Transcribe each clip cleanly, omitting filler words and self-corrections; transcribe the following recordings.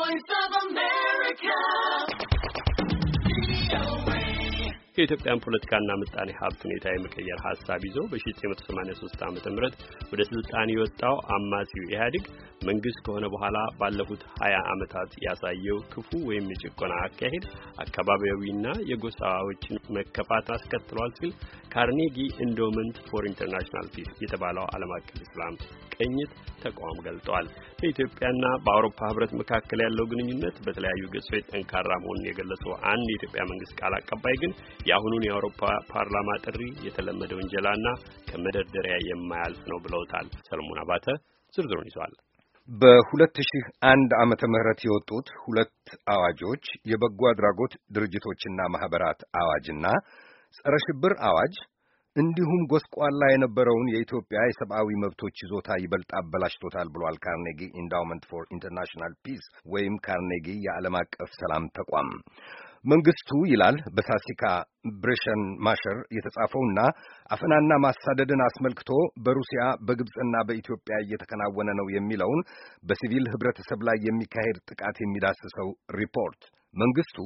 Voice of America. የኢትዮጵያን ፖለቲካና ምጣኔ ሀብት ሁኔታ የመቀየር ሐሳብ ይዞ በ1983 ዓመተ ምህረት ወደ ስልጣን የወጣው አማጺው ኢህአዴግ መንግስት ከሆነ በኋላ ባለፉት 20 ዓመታት ያሳየው ክፉ ወይም የጭቆና አካሄድ አካባቢያዊና የጎሳዎችን መከፋት አስከትሏል ሲል ካርኔጊ ኢንዶመንት ፎር ኢንተርናሽናል ፒስ የተባለው ዓለም አቀፍ እስላም ቅኝት ተቋም ገልጧል። በኢትዮጵያና በአውሮፓ ህብረት መካከል ያለው ግንኙነት በተለያዩ ገጾች ጠንካራ መሆኑን የገለጸው አንድ የኢትዮጵያ መንግስት ቃል አቀባይ ግን የአሁኑን የአውሮፓ ፓርላማ ጥሪ የተለመደ ወንጀላና ከመደርደሪያ የማያልፍ ነው ብለውታል። ሰለሞን አባተ ዝርዝሩን ይዟል። በ2001 ዓመተ ምህረት የወጡት ሁለት አዋጆች የበጎ አድራጎት ድርጅቶችና ማህበራት አዋጅና ጸረ ሽብር አዋጅ እንዲሁም ጎስቋላ የነበረውን የኢትዮጵያ የሰብአዊ መብቶች ይዞታ ይበልጥ አበላሽቶታል ብሏል ካርኔጊ ኢንዳውመንት ፎር ኢንተርናሽናል ፒስ ወይም ካርኔጊ የዓለም አቀፍ ሰላም ተቋም። መንግስቱ ይላል በሳሲካ ብሬሸን ማሸር የተጻፈውና አፈናና ማሳደድን አስመልክቶ በሩሲያ በግብጽና በኢትዮጵያ እየተከናወነ ነው የሚለውን በሲቪል ህብረተሰብ ላይ የሚካሄድ ጥቃት የሚዳስሰው ሪፖርት መንግስቱ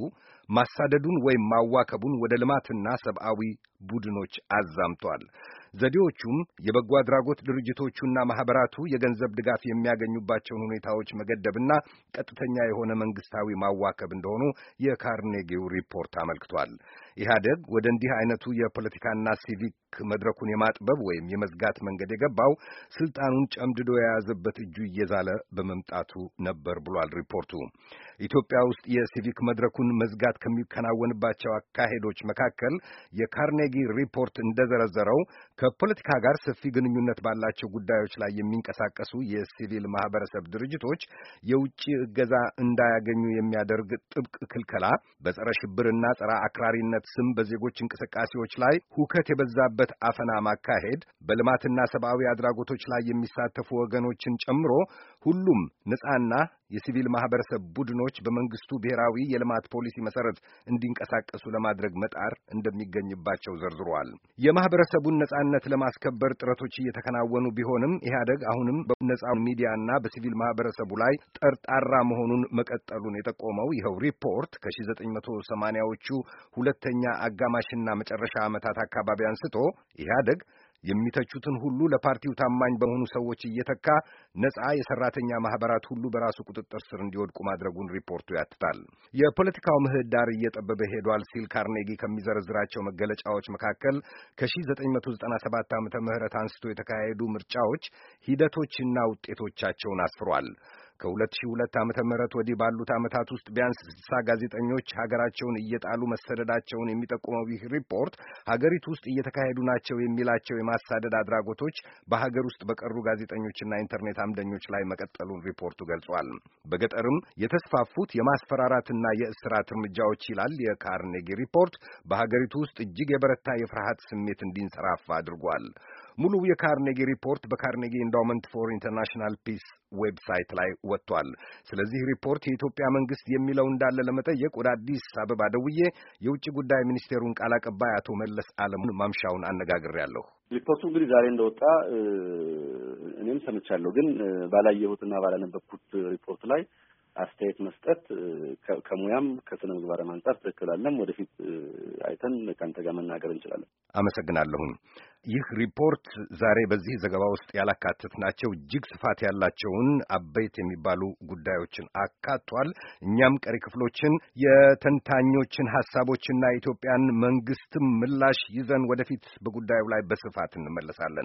ማሳደዱን ወይም ማዋከቡን ወደ ልማትና ሰብአዊ ቡድኖች አዛምቷል። ዘዴዎቹም የበጎ አድራጎት ድርጅቶቹና ማህበራቱ የገንዘብ ድጋፍ የሚያገኙባቸውን ሁኔታዎች መገደብና ቀጥተኛ የሆነ መንግስታዊ ማዋከብ እንደሆኑ የካርኔጊው ሪፖርት አመልክቷል። ኢህአደግ ወደ እንዲህ አይነቱ የፖለቲካና ሲቪክ መድረኩን የማጥበብ ወይም የመዝጋት መንገድ የገባው ስልጣኑን ጨምድዶ የያዘበት እጁ እየዛለ በመምጣቱ ነበር ብሏል ሪፖርቱ። ኢትዮጵያ ውስጥ የሲቪክ መድረኩን መዝጋት ከሚከናወንባቸው አካሄዶች መካከል የካርኔጊ ሪፖርት እንደዘረዘረው ከፖለቲካ ጋር ሰፊ ግንኙነት ባላቸው ጉዳዮች ላይ የሚንቀሳቀሱ የሲቪል ማህበረሰብ ድርጅቶች የውጭ እገዛ እንዳያገኙ የሚያደርግ ጥብቅ ክልከላ፣ በጸረ ሽብርና ጸረ አክራሪነት ስም በዜጎች እንቅስቃሴዎች ላይ ሁከት የበዛበት አፈና ማካሄድ፣ በልማትና ሰብአዊ አድራጎቶች ላይ የሚሳተፉ ወገኖችን ጨምሮ ሁሉም ነፃና የሲቪል ማህበረሰብ ቡድኖች በመንግስቱ ብሔራዊ የልማት ፖሊሲ መሰረት እንዲንቀሳቀሱ ለማድረግ መጣር እንደሚገኝባቸው ዘርዝሯል። የማህበረሰቡን ነጻነት ለማስከበር ጥረቶች እየተከናወኑ ቢሆንም ኢህአደግ አሁንም በነጻው ሚዲያና በሲቪል ማህበረሰቡ ላይ ጠርጣራ መሆኑን መቀጠሉን የጠቆመው ይኸው ሪፖርት ከ1980ዎቹ ሁለተኛ አጋማሽና መጨረሻ ዓመታት አካባቢ አንስቶ ኢህአደግ የሚተቹትን ሁሉ ለፓርቲው ታማኝ በመሆኑ ሰዎች እየተካ ነጻ የሰራተኛ ማህበራት ሁሉ በራሱ ቁጥጥር ስር እንዲወድቁ ማድረጉን ሪፖርቱ ያትታል። የፖለቲካው ምህዳር እየጠበበ ሄዷል ሲል ካርኔጊ ከሚዘረዝራቸው መገለጫዎች መካከል ከ1997 ዓመተ ምህረት አንስቶ የተካሄዱ ምርጫዎች ሂደቶችና ውጤቶቻቸውን አስፍሯል። ከ2002 ዓመተ ምህረት ወዲህ ባሉት ዓመታት ውስጥ ቢያንስ 60 ጋዜጠኞች ሀገራቸውን እየጣሉ መሰደዳቸውን የሚጠቁመው ይህ ሪፖርት ሀገሪቱ ውስጥ እየተካሄዱ ናቸው የሚላቸው የማሳደድ አድራጎቶች በሀገር ውስጥ በቀሩ ጋዜጠኞችና ኢንተርኔት አምደኞች ላይ መቀጠሉን ሪፖርቱ ገልጿል። በገጠርም የተስፋፉት የማስፈራራትና የእስራት እርምጃዎች ይላል የካርኔጊ ሪፖርት በሀገሪቱ ውስጥ እጅግ የበረታ የፍርሃት ስሜት እንዲንሰራፋ አድርጓል። ሙሉ የካርኔጊ ሪፖርት በካርኔጊ ኢንዳውመንት ፎር ኢንተርናሽናል ፒስ ዌብሳይት ላይ ወጥቷል። ስለዚህ ሪፖርት የኢትዮጵያ መንግስት የሚለው እንዳለ ለመጠየቅ ወደ አዲስ አበባ ደውዬ የውጭ ጉዳይ ሚኒስቴሩን ቃል አቀባይ አቶ መለስ አለሙን ማምሻውን አነጋግሬያለሁ። ሪፖርቱ እንግዲህ ዛሬ እንደወጣ እኔም ሰምቻለሁ። ግን ባላየሁትና ባላነበብኩት ሪፖርት ላይ አስተያየት መስጠት ከሙያም ከስነ ምግባርም አንጻር ትክክል አለም። ወደፊት አይተን ከአንተ ጋር መናገር እንችላለን። አመሰግናለሁኝ። ይህ ሪፖርት ዛሬ በዚህ ዘገባ ውስጥ ያላካተትናቸው እጅግ ስፋት ያላቸውን አበይት የሚባሉ ጉዳዮችን አካቷል። እኛም ቀሪ ክፍሎችን የተንታኞችን ሐሳቦችና የኢትዮጵያን መንግስትም ምላሽ ይዘን ወደፊት በጉዳዩ ላይ በስፋት እንመለሳለን።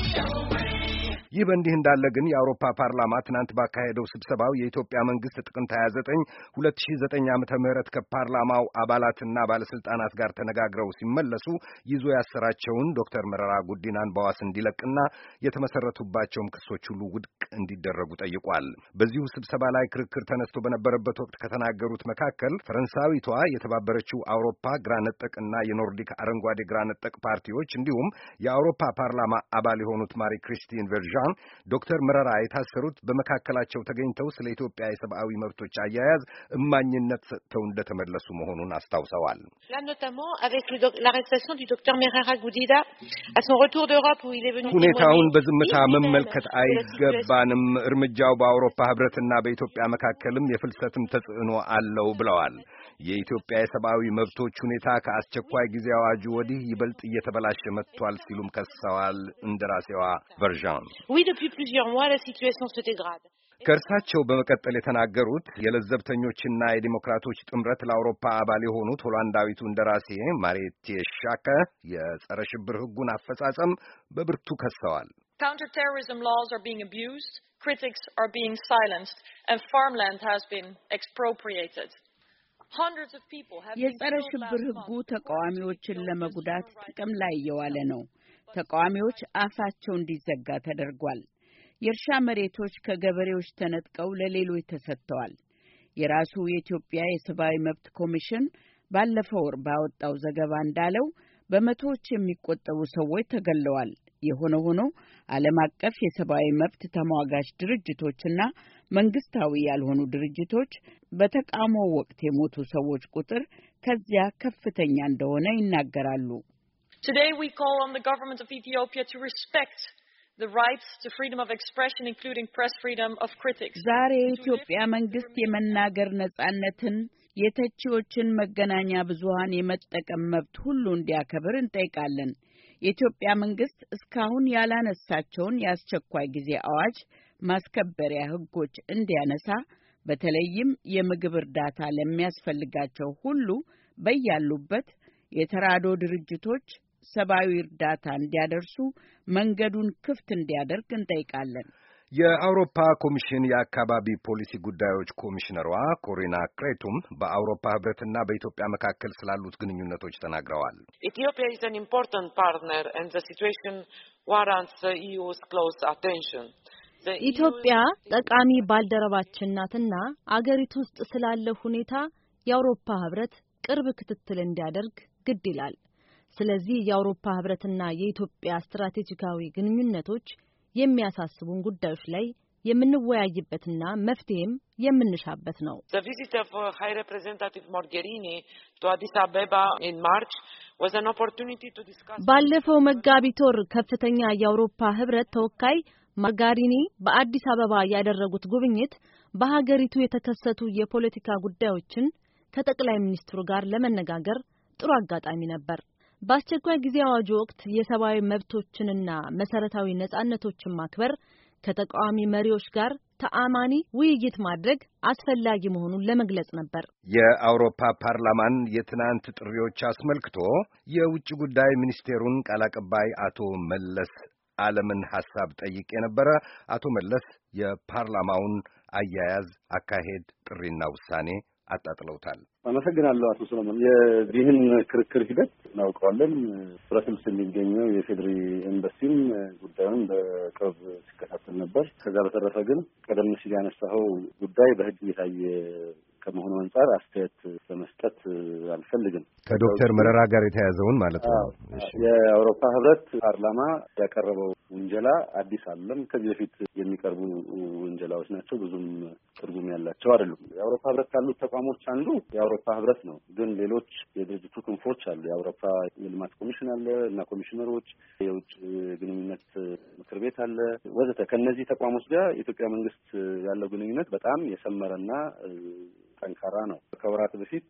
ይህ በእንዲህ እንዳለ ግን የአውሮፓ ፓርላማ ትናንት ባካሄደው ስብሰባው የኢትዮጵያ መንግስት ጥቅምት 29 2009 ዓመተ ምህረት ከፓርላማው አባላትና ባለስልጣናት ጋር ተነጋግረው ሲመለሱ ይዞ ያሰራቸውን ዶክተር መረራ ጉዲናን በዋስ እንዲለቅና የተመሰረቱባቸውም ክሶች ሁሉ ውድቅ እንዲደረጉ ጠይቋል። በዚሁ ስብሰባ ላይ ክርክር ተነስቶ በነበረበት ወቅት ከተናገሩት መካከል ፈረንሳዊቷ የተባበረችው አውሮፓ ግራነጠቅና የኖርዲክ አረንጓዴ ግራነጠቅ ፓርቲዎች እንዲሁም የአውሮፓ ፓርላማ አባል የሆኑት ማሪ ክሪስቲን ቨርዣን ዶክተር መረራ የታሰሩት በመካከላቸው ተገኝተው ስለ ኢትዮጵያ የሰብአዊ መብቶች አያያዝ እማኝነት ሰጥተው እንደተመለሱ መሆኑን አስታውሰዋል። Là notamment avec l'arrestation du docteur Merera Gudina À son retour d'Europe où il est venu ሁኔታውን በዝምታ መመልከት አይገባንም። እርምጃው በአውሮፓ ህብረትና በኢትዮጵያ መካከልም የፍልሰትም ተጽዕኖ አለው ብለዋል። የኢትዮጵያ የሰብአዊ መብቶች ሁኔታ ከአስቸኳይ ጊዜ አዋጁ ወዲህ ይበልጥ እየተበላሸ መጥቷል ሲሉም ከሰዋል እንደራሴዋ ቨርዣን። Oui, depuis plusieurs mois la situation se dégrade. ከእርሳቸው በመቀጠል የተናገሩት የለዘብተኞችና የዲሞክራቶች ጥምረት ለአውሮፓ አባል የሆኑት ሆላንዳዊቱ እንደራሴ ማሪቴ ሻከ የጸረ ሽብር ህጉን አፈጻጸም በብርቱ ከሰዋል። Counter-terrorism laws are being abused, critics are being silenced, and farmland has been expropriated. Hundreds of people have የጸረ ሽብር ህጉ ተቃዋሚዎችን ለመጉዳት ጥቅም ላይ እየዋለ ነው። ተቃዋሚዎች አፋቸው እንዲዘጋ ተደርጓል። የእርሻ መሬቶች ከገበሬዎች ተነጥቀው ለሌሎች ተሰጥተዋል። የራሱ የኢትዮጵያ የሰብአዊ መብት ኮሚሽን ባለፈው ወር ባወጣው ዘገባ እንዳለው በመቶዎች የሚቆጠሩ ሰዎች ተገለዋል። የሆነ ሆኖ ዓለም አቀፍ የሰብአዊ መብት ተሟጋች ድርጅቶችና መንግስታዊ ያልሆኑ ድርጅቶች በተቃውሞ ወቅት የሞቱ ሰዎች ቁጥር ከዚያ ከፍተኛ እንደሆነ ይናገራሉ። Today we call on the government of Ethiopia to respect the rights to freedom of expression, including press freedom of critics. ዛሬ የኢትዮጵያ መንግስት የመናገር ነጻነትን፣ የተቺዎችን መገናኛ ብዙሃን የመጠቀም መብት ሁሉ እንዲያከብር እንጠይቃለን። የኢትዮጵያ መንግስት እስካሁን ያላነሳቸውን የአስቸኳይ ጊዜ አዋጅ ማስከበሪያ ህጎች እንዲያነሳ፣ በተለይም የምግብ እርዳታ ለሚያስፈልጋቸው ሁሉ በያሉበት የተራድኦ ድርጅቶች ሰብአዊ እርዳታ እንዲያደርሱ መንገዱን ክፍት እንዲያደርግ እንጠይቃለን። የአውሮፓ ኮሚሽን የአካባቢ ፖሊሲ ጉዳዮች ኮሚሽነሯ ኮሪና ክሬቱም በአውሮፓ ህብረትና በኢትዮጵያ መካከል ስላሉት ግንኙነቶች ተናግረዋል። Ethiopia is an important partner and the situation warrants the EU's close attention. ኢትዮጵያ ጠቃሚ ባልደረባችን ናትና አገሪቱ ውስጥ ስላለ ሁኔታ የአውሮፓ ህብረት ቅርብ ክትትል እንዲያደርግ ግድ ይላል። ስለዚህ የአውሮፓ ህብረትና የኢትዮጵያ ስትራቴጂካዊ ግንኙነቶች የሚያሳስቡን ጉዳዮች ላይ የምንወያይበትና መፍትሄም የምንሻበት ነው። The visit of High Representative Mogherini to Addis Ababa in March was an opportunity to discuss. ባለፈው መጋቢት ወር ከፍተኛ የአውሮፓ ህብረት ተወካይ ማርጋሪኒ በአዲስ አበባ ያደረጉት ጉብኝት በሀገሪቱ የተከሰቱ የፖለቲካ ጉዳዮችን ከጠቅላይ ሚኒስትሩ ጋር ለመነጋገር ጥሩ አጋጣሚ ነበር። በአስቸኳይ ጊዜ አዋጁ ወቅት የሰብአዊ መብቶችንና መሰረታዊ ነጻነቶችን ማክበር ከተቃዋሚ መሪዎች ጋር ተአማኒ ውይይት ማድረግ አስፈላጊ መሆኑን ለመግለጽ ነበር። የአውሮፓ ፓርላማን የትናንት ጥሪዎች አስመልክቶ የውጭ ጉዳይ ሚኒስቴሩን ቃል አቀባይ አቶ መለስ ዓለምን ሐሳብ ጠይቄ ነበረ። አቶ መለስ የፓርላማውን አያያዝ፣ አካሄድ፣ ጥሪና ውሳኔ አጣጥለውታል። አመሰግናለሁ አቶ ሰለሞን። የዚህን ክርክር ሂደት እናውቀዋለን። ብራስልስ የሚገኘው የፌዴሪ ኤምባሲም ጉዳዩን በቅርብ ሲከታተል ነበር። ከዛ በተረፈ ግን ቀደም ሲል ያነሳኸው ጉዳይ በሕግ የታየ ከመሆኑ አንጻር አስተያየት ለመስጠት አልፈልግም። ከዶክተር መረራ ጋር የተያዘውን ማለት ነው። የአውሮፓ ህብረት ፓርላማ ያቀረበው ውንጀላ አዲስ አይደለም። ከዚህ በፊት የሚቀርቡ ውንጀላዎች ናቸው። ብዙም ትርጉም ያላቸው አይደሉም። የአውሮፓ ህብረት ካሉት ተቋሞች አንዱ የአውሮፓ ህብረት ነው። ግን ሌሎች የድርጅቱ ክንፎች አሉ። የአውሮፓ የልማት ኮሚሽን አለ እና ኮሚሽነሮች፣ የውጭ ግንኙነት ምክር ቤት አለ ወዘተ። ከነዚህ ተቋሞች ጋር የኢትዮጵያ መንግስት ያለው ግንኙነት በጣም የሰመረና ጠንካራ ነው። ከወራት በፊት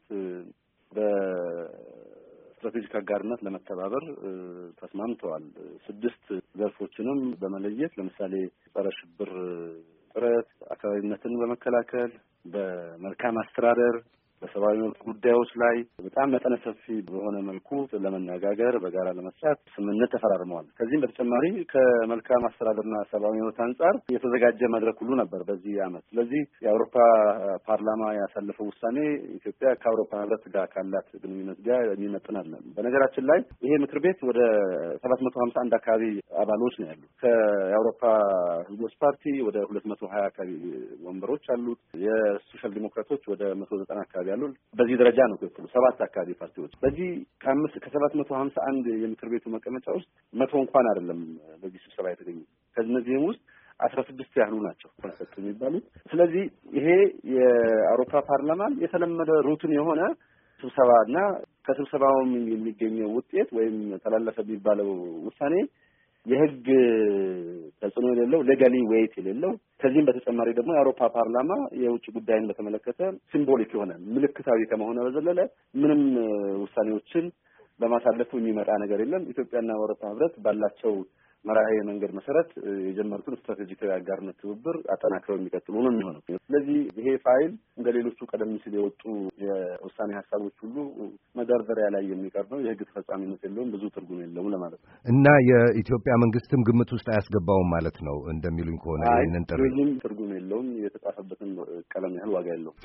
በስትራቴጂክ አጋርነት ለመተባበር ተስማምተዋል። 6 ዘርፎችንም በመለየት ለምሳሌ ጸረ ሽብር ጥረት፣ አካባቢነትን በመከላከል፣ በመልካም አስተዳደር፣ በሰብአዊ መብት ጉዳዮች ላይ በጣም መጠነ ሰፊ በሆነ መልኩ ለመነጋገር በጋራ ለመስራት ስምምነት ተፈራርመዋል። ከዚህም በተጨማሪ ከመልካም አስተዳደርና ሰብአዊ መብት አንጻር የተዘጋጀ መድረክ ሁሉ ነበር በዚህ ዓመት። ስለዚህ የአውሮፓ ፓርላማ ያሳለፈው ውሳኔ ኢትዮጵያ ከአውሮፓ ህብረት ጋር ካላት ግንኙነት ጋር የሚመጥን አይደለም። በነገራችን ላይ ይሄ ምክር ቤት ወደ 751 አካባቢ አባሎች ነው ያሉት። ከአውሮፓ ህዝቦች ፓርቲ ወደ 220 አካባቢ ወንበሮች አሉት። የሶሻል ዲሞክራቶች ወደ 190 አካባቢ ያሉ። በዚህ ደረጃ ነው ክፍሉ 7 አካባቢ ፓርቲዎች። በዚህ ከ751 የምክር ቤቱ መቀመጫ ውስጥ 100 እንኳን አይደለም በዚህ ስብሰባ የተገኙ። ከነዚህም ውስጥ 16 ያህሉ ናቸው ኮንሰፕት የሚባሉት። ስለዚህ ይሄ የአውሮፓ ፓርላማ የተለመደ ሩትን የሆነ ስብሰባና ከስብሰባውም የሚገኘው ውጤት ወይም ተላለፈ የሚባለው ውሳኔ የህግ ተጽዕኖ የሌለው ሌጋሊ ዌይት የሌለው ከዚህም በተጨማሪ ደግሞ የአውሮፓ ፓርላማ የውጭ ጉዳይን በተመለከተ ሲምቦሊክ የሆነ ምልክታዊ ከመሆነ በዘለለ ምንም ውሳኔዎችን በማሳለፉ የሚመጣ ነገር የለም። ኢትዮጵያና የአውሮፓ ህብረት ባላቸው መርሃዊ መንገድ መሰረት የጀመሩትን ስትራቴጂካዊ አጋርነት ትብብር አጠናክረው የሚቀጥሉ ነው የሚሆነው። ስለዚህ ይሄ ፋይል እንደ ሌሎቹ ቀደም ሲል የወጡ የውሳኔ ሀሳቦች ሁሉ መደርደሪያ ላይ የሚቀርብ ነው። የህግ ተፈጻሚነት የለውም፣ ብዙ ትርጉም የለውም ለማለት ነው እና የኢትዮጵያ መንግስትም ግምት ውስጥ አያስገባውም ማለት ነው እንደሚሉኝ ከሆነ ይህንን ብዙም ትርጉም የለውም። የተጻፈበትን ቀለም ያህል ዋጋ የለውም።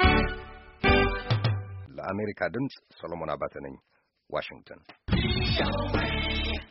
ለአሜሪካ ድምፅ ሰሎሞን አባተ ነኝ፣ ዋሽንግተን።